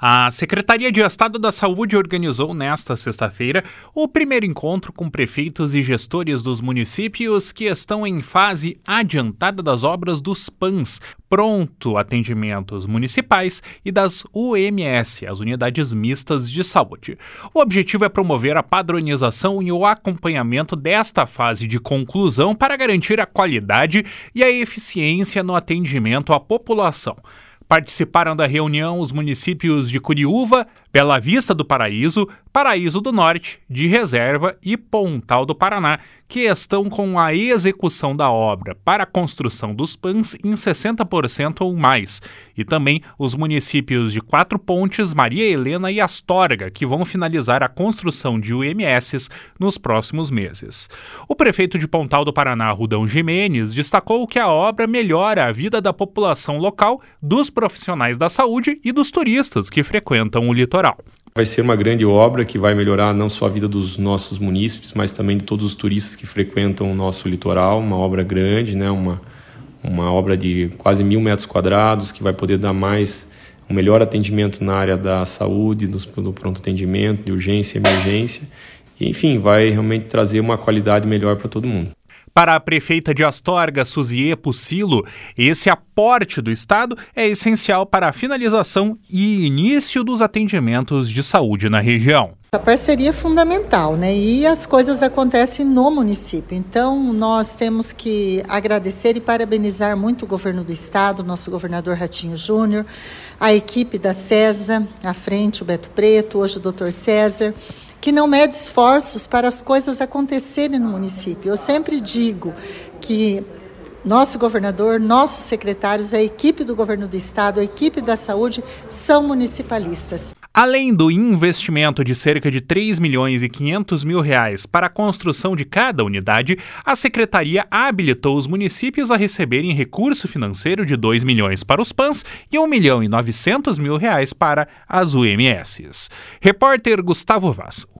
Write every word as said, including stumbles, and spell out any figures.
A Secretaria de Estado da Saúde organizou nesta sexta-feira o primeiro encontro com prefeitos e gestores dos municípios que estão em fase adiantada das obras dos P A Ns, Pronto Atendimentos Municipais, e das U M S, as Unidades Mistas de Saúde. O objetivo é promover a padronização e o acompanhamento desta fase de conclusão para garantir a qualidade e a eficiência no atendimento à população. Participaram da reunião os municípios de Curiúva, Bela Vista do Paraíso, Paraíso do Norte, de Reserva e Pontal do Paraná, que estão com a execução da obra para a construção dos P A Ns em sessenta por cento ou mais, e também os municípios de Quatro Pontes, Maria Helena e Astorga, que vão finalizar a construção de U M Ss nos próximos meses. O prefeito de Pontal do Paraná, Rudão Gimenez, destacou que a obra melhora a vida da população local, dos profissionais da saúde e dos turistas que frequentam o litoral. Vai ser uma grande obra que vai melhorar não só a vida dos nossos munícipes, mas também de todos os turistas que frequentam o nosso litoral. Uma obra grande, né? uma, uma obra de quase mil metros quadrados, que vai poder dar mais, um melhor atendimento na área da saúde, do, do pronto atendimento, de urgência e emergência. E, enfim, vai realmente trazer uma qualidade melhor para todo mundo. Para a prefeita de Astorga, Suziê Pucilo, esse aporte do Estado é essencial para a finalização e início dos atendimentos de saúde na região. A parceria é fundamental, né? E as coisas acontecem no município. Então, nós temos que agradecer e parabenizar muito o governo do Estado, nosso governador Ratinho Júnior, a equipe da CESA, à frente o Beto Preto, hoje o doutor César, que não mede esforços para as coisas acontecerem no município. Eu sempre digo que nosso governador, nossos secretários, a equipe do governo do Estado, a equipe da saúde são municipalistas. Além do investimento de cerca de três milhões e quinhentos mil reais para a construção de cada unidade, a Secretaria habilitou os municípios a receberem recurso financeiro de dois milhões para os P A Ns e um milhão e novecentos mil reais para as U M Ss. Repórter Gustavo Vaz.